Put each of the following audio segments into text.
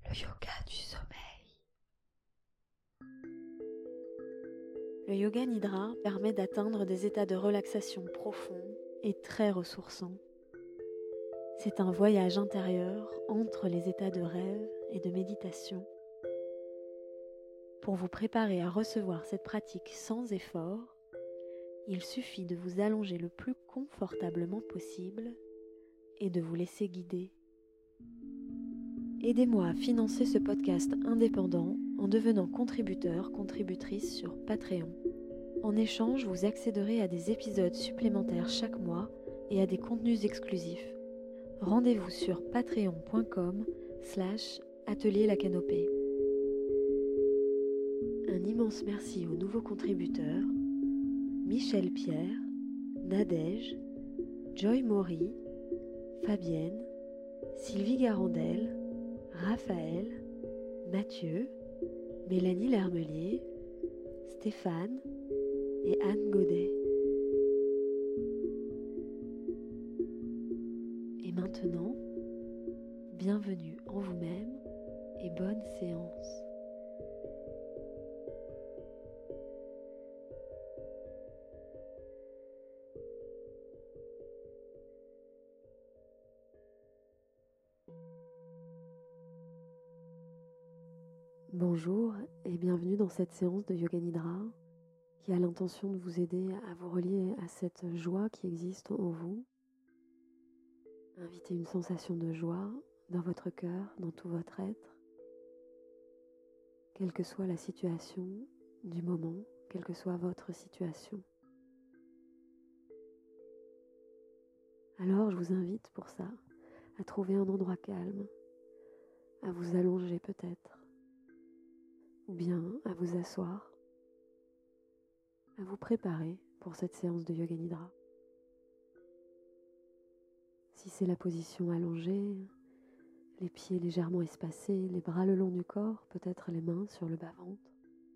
Le yoga du sommeil. Le yoga nidra permet d'atteindre des états de relaxation profonds et très ressourçants. C'est un voyage intérieur entre les états de rêve et de méditation. Pour vous préparer à recevoir cette pratique sans effort, il suffit de vous allonger le plus confortablement possible et de vous laisser guider. Aidez-moi à financer ce podcast indépendant en devenant contributeur/contributrice sur Patreon. En échange, vous accéderez à des épisodes supplémentaires chaque mois et à des contenus exclusifs. Rendez-vous sur patreon.com/atelier la canopée. Un immense merci aux nouveaux contributeurs Michel Pierre, Nadège, Joy Maury, Fabienne, Sylvie Garandel, Raphaël, Mathieu, Mélanie Lermelier, Stéphane et Anne Godet. Et maintenant, bienvenue en vous-même et bonne séance. Bonjour et bienvenue dans cette séance de Yoga Nidra qui a l'intention de vous aider à vous relier à cette joie qui existe en vous. Invitez une sensation de joie dans votre cœur, dans tout votre être, quelle que soit la situation du moment, quelle que soit votre situation. Alors je vous invite pour ça à trouver un endroit calme, à vous allonger peut-être, ou bien à vous asseoir, à vous préparer pour cette séance de Yoga Nidra. Si c'est la position allongée, les pieds légèrement espacés, les bras le long du corps, peut-être les mains sur le bas-ventre.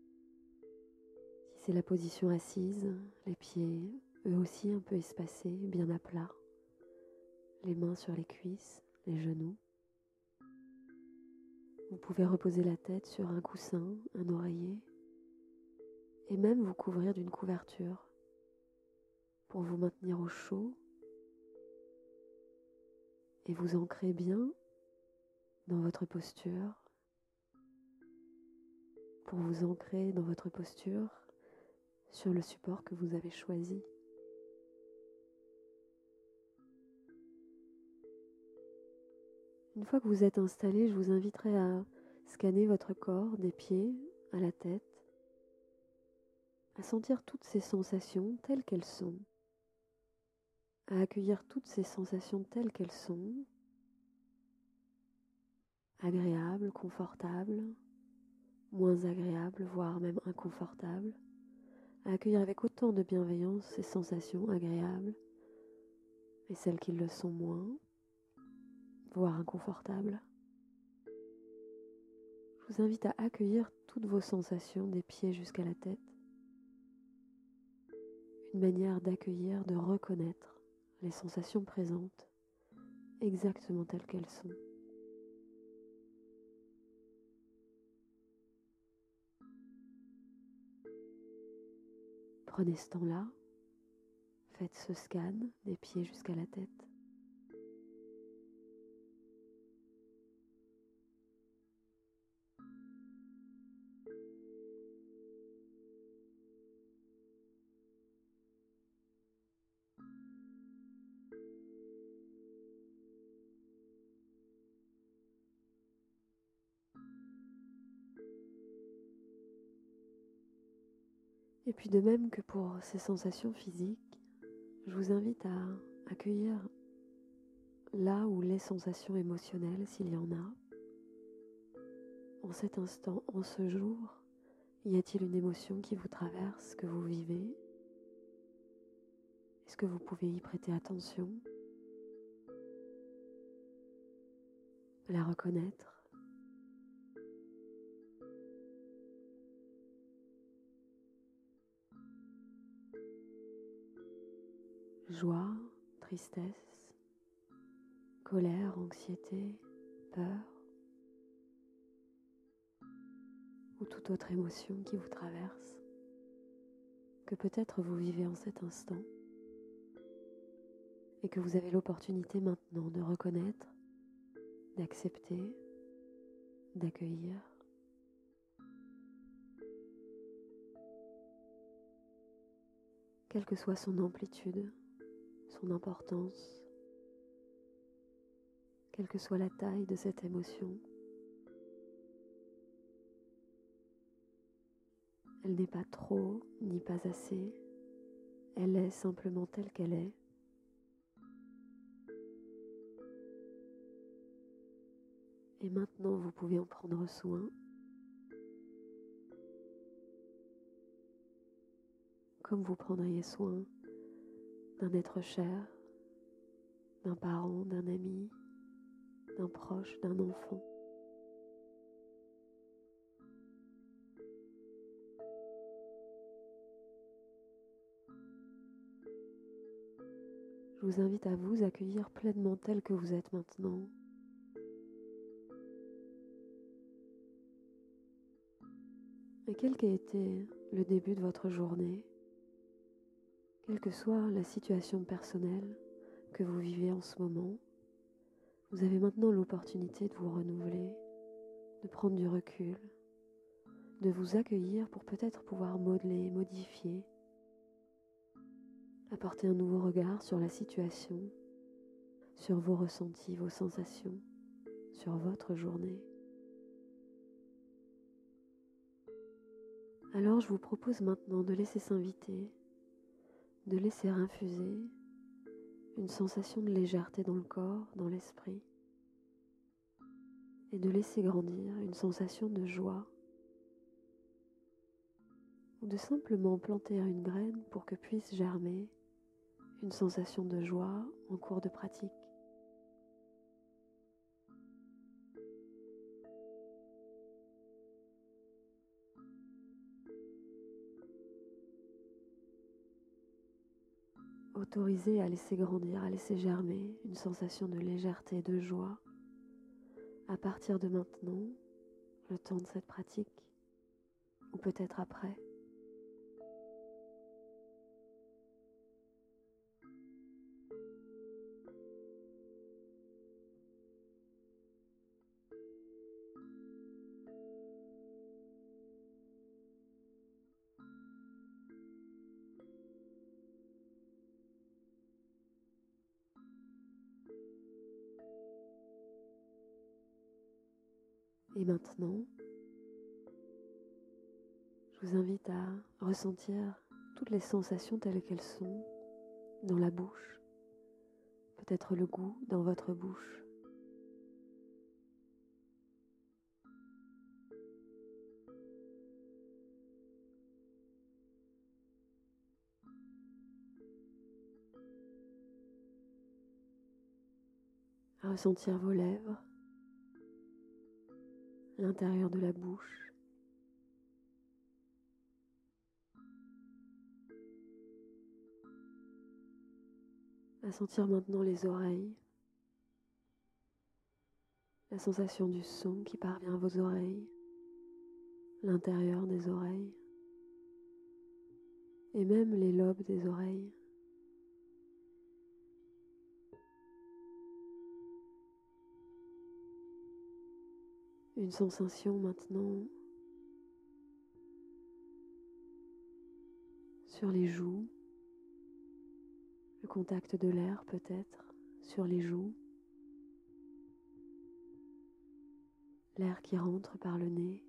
Si c'est la position assise, les pieds eux aussi un peu espacés, bien à plat, les mains sur les cuisses, les genoux. Vous pouvez reposer la tête sur un coussin, un oreiller, et même vous couvrir d'une couverture pour vous maintenir au chaud et vous ancrer bien dans votre posture, pour vous ancrer dans votre posture sur le support que vous avez choisi. Une fois que vous êtes installé, je vous inviterai à scanner votre corps des pieds à la tête, à sentir toutes ces sensations telles qu'elles sont, à accueillir toutes ces sensations telles qu'elles sont, agréables, confortables, moins agréables, voire même inconfortables, à accueillir avec autant de bienveillance ces sensations agréables et celles qui le sont moins, voire inconfortables. Je vous invite à accueillir toutes vos sensations des pieds jusqu'à la tête. Une manière d'accueillir, de reconnaître les sensations présentes exactement telles qu'elles sont. Prenez ce temps-là, faites ce scan des pieds jusqu'à la tête. Et puis de même que pour ces sensations physiques, je vous invite à accueillir là où les sensations émotionnelles, s'il y en a. En cet instant, en ce jour, y a-t-il une émotion qui vous traverse, que vous vivez? Est-ce que vous pouvez y prêter attention? La reconnaître? Joie, tristesse, colère, anxiété, peur. toute autre émotion qui vous traverse, que peut-être vous vivez en cet instant et que vous avez l'opportunité maintenant de reconnaître, d'accepter, d'accueillir. Quelle que soit son amplitude, son importance, quelle que soit la taille de cette émotion, elle n'est pas trop ni pas assez, elle est simplement telle qu'elle est. Et maintenant, vous pouvez en prendre soin, comme vous prendriez soin d'un être cher, d'un parent, d'un ami, d'un proche, d'un enfant. Je vous invite à vous accueillir pleinement tel que vous êtes maintenant. Et quel qu'ait été le début de votre journée, quelle que soit la situation personnelle que vous vivez en ce moment, vous avez maintenant l'opportunité de vous renouveler, de prendre du recul, de vous accueillir pour peut-être pouvoir modeler, modifier, apporter un nouveau regard sur la situation, sur vos ressentis, vos sensations, sur votre journée. Alors je vous propose maintenant de laisser s'inviter, de laisser infuser une sensation de légèreté dans le corps, dans l'esprit, et de laisser grandir une sensation de joie, ou de simplement planter une graine pour que puisse germer une sensation de joie en cours de pratique. Autorisez à laisser grandir, à laisser germer une sensation de légèreté, de joie, à partir de maintenant, le temps de cette pratique, ou peut-être après. Et maintenant, je vous invite à ressentir toutes les sensations telles qu'elles sont dans la bouche, peut-être le goût dans votre bouche. À ressentir vos lèvres, l'intérieur de la bouche, à sentir maintenant les oreilles, la sensation du son qui parvient à vos oreilles, l'intérieur des oreilles, et même les lobes des oreilles. Une sensation maintenant sur les joues, le contact de l'air peut-être sur les joues, l'air qui rentre par le nez,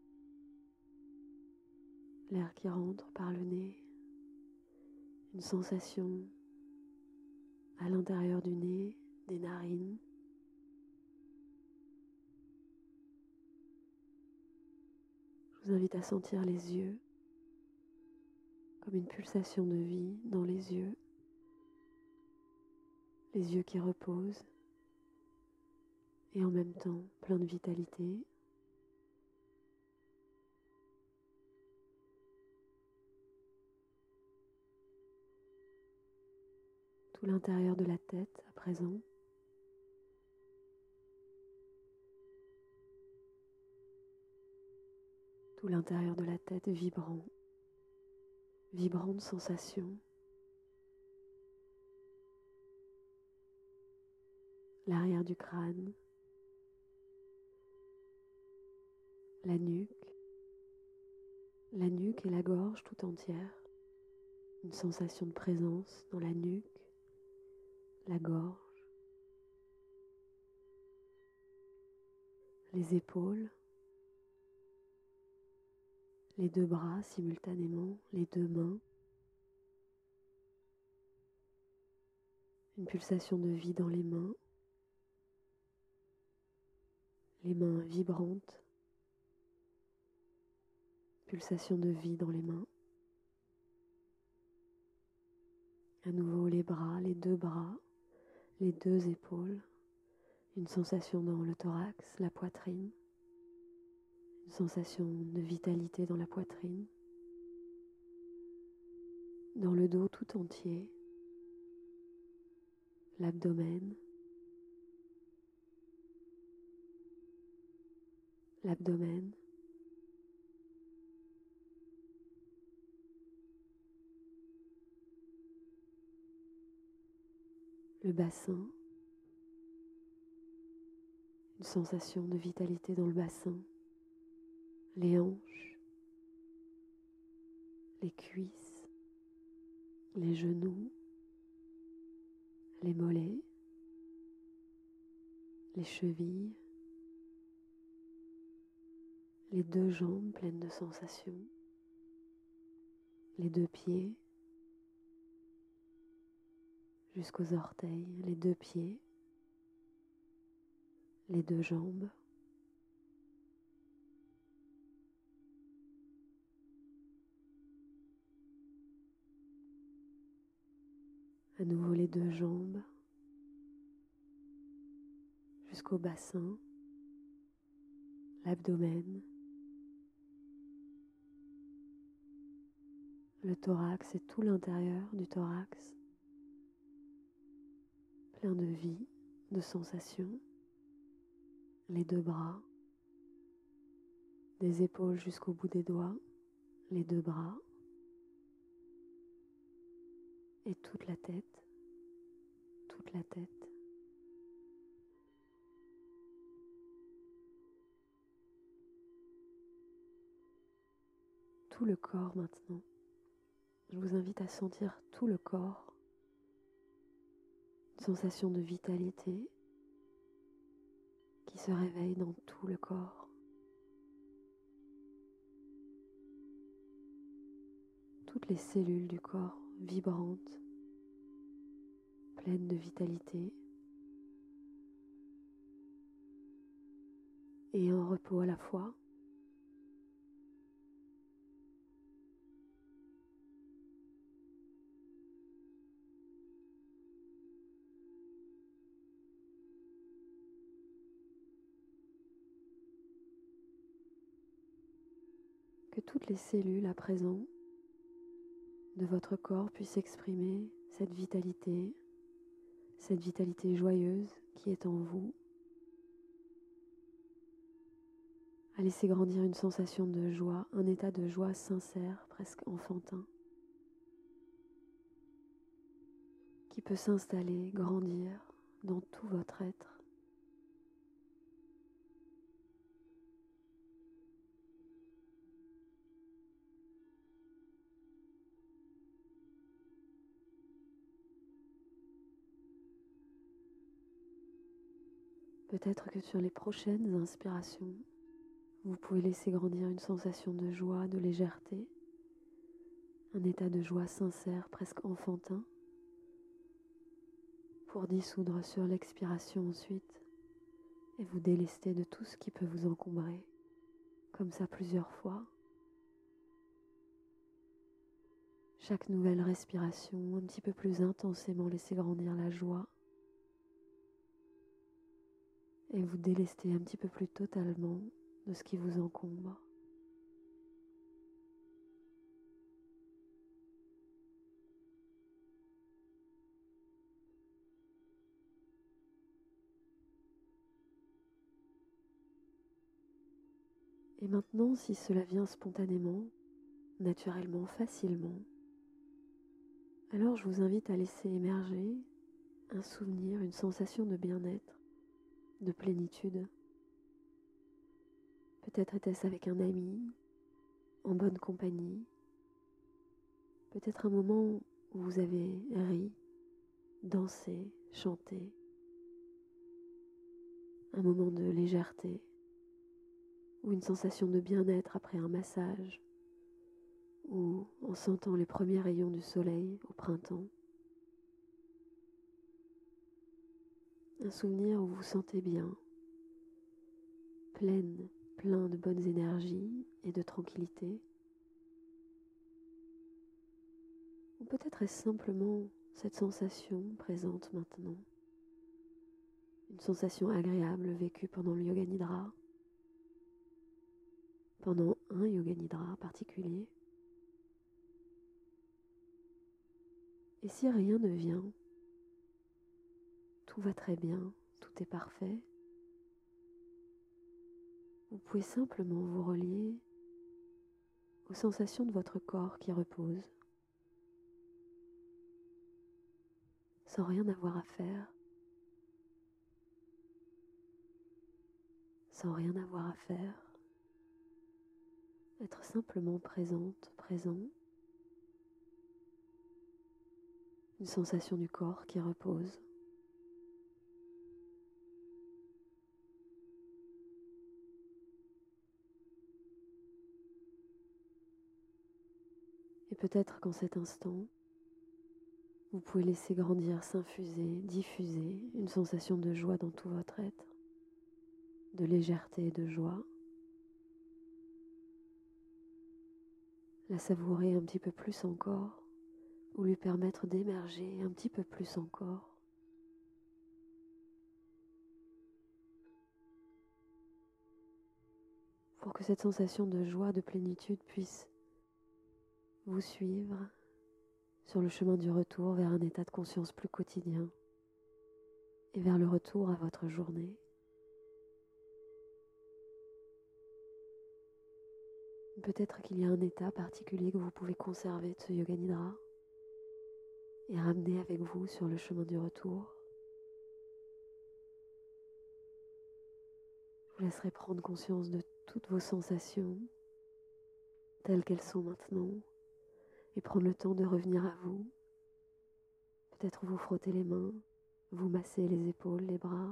l'air qui rentre par le nez, une sensation à l'intérieur du nez, des narines. Je vous invite à sentir les yeux comme une pulsation de vie dans les yeux qui reposent et en même temps plein de vitalité. Tout l'intérieur de la tête à présent. tout l'intérieur de la tête vibrant, vibrant de sensations, l'arrière du crâne, la nuque et la gorge tout entière, une sensation de présence dans la nuque, la gorge, les épaules, les deux bras simultanément, les deux mains, une pulsation de vie dans les mains vibrantes, pulsation de vie dans les mains, à nouveau les bras, les deux épaules, une sensation dans le thorax, la poitrine, une sensation de vitalité dans la poitrine, dans le dos tout entier, l'abdomen, le bassin, une sensation de vitalité dans le bassin, les hanches, les cuisses, les genoux, les mollets, les chevilles, les deux jambes pleines de sensations, les deux pieds, jusqu'aux orteils, les deux pieds, les deux jambes, à nouveau les deux jambes, jusqu'au bassin, l'abdomen, le thorax et tout l'intérieur du thorax, plein de vie, de sensations, les deux bras, des épaules jusqu'au bout des doigts, les deux bras, et toute la tête, tout le corps maintenant. Je vous invite à sentir tout le corps, une sensation de vitalité qui se réveille dans tout le corps. Toutes les cellules du corps vibrantes, pleines de vitalité et en repos à la fois. Que toutes les cellules à présent de votre corps puissent exprimer cette vitalité joyeuse qui est en vous, à laisser grandir une sensation de joie, un état de joie sincère, presque enfantin, qui peut s'installer, grandir dans tout votre être. Peut-être que sur les prochaines inspirations, vous pouvez laisser grandir une sensation de joie, de légèreté, un état de joie sincère, presque enfantin, pour dissoudre sur l'expiration ensuite et vous délester de tout ce qui peut vous encombrer, comme ça plusieurs fois. Chaque nouvelle respiration, un petit peu plus intensément, laissez grandir la joie et vous délester un petit peu plus totalement de ce qui vous encombre. Et maintenant, si cela vient spontanément, naturellement, facilement, alors je vous invite à laisser émerger un souvenir, une sensation de bien-être, de plénitude. Peut-être était-ce avec un ami, en bonne compagnie. Peut-être un moment où vous avez ri, dansé, chanté. Un moment de légèreté ou une sensation de bien-être après un massage ou en sentant les premiers rayons du soleil au printemps. Un souvenir où vous vous sentez bien, plein de bonnes énergies et de tranquillité. Ou peut-être est-ce simplement cette sensation présente maintenant, une sensation agréable vécue pendant le Yoga Nidra, pendant un Yoga Nidra particulier. Et si rien ne vient, tout va très bien, tout est parfait, vous pouvez simplement vous relier aux sensations de votre corps qui repose, sans rien avoir à faire, sans rien avoir à faire, être simplement présente, présent, une sensation du corps qui repose. Et peut-être qu'en cet instant, vous pouvez laisser grandir, s'infuser, diffuser une sensation de joie dans tout votre être, de légèreté et de joie. La savourer un petit peu plus encore, ou lui permettre d'émerger un petit peu plus encore. Pour que cette sensation de joie, de plénitude puisse vous suivre sur le chemin du retour vers un état de conscience plus quotidien et vers le retour à votre journée. Peut-être qu'il y a un état particulier que vous pouvez conserver de ce Yoga Nidra et ramener avec vous sur le chemin du retour. Je vous laisserai prendre conscience de toutes vos sensations telles qu'elles sont maintenant et prendre le temps de revenir à vous. Peut-être vous frotter les mains, vous masser les épaules, les bras.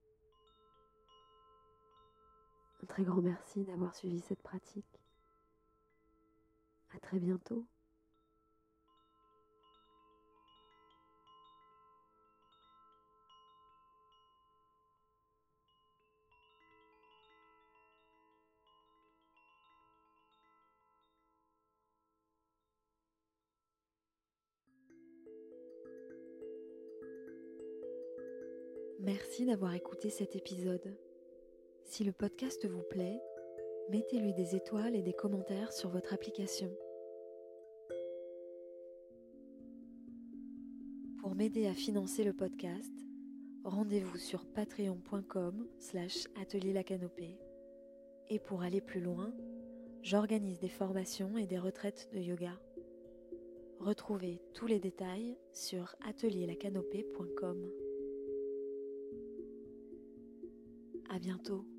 Un très grand merci d'avoir suivi cette pratique. À très bientôt. Merci d'avoir écouté cet épisode. Si le podcast vous plaît, mettez-lui des étoiles et des commentaires sur votre application. Pour m'aider à financer le podcast, rendez-vous sur patreon.com/atelierlacanopée. Et pour aller plus loin, j'organise des formations et des retraites de yoga. Retrouvez tous les détails sur atelierlacanopée.com. À bientôt.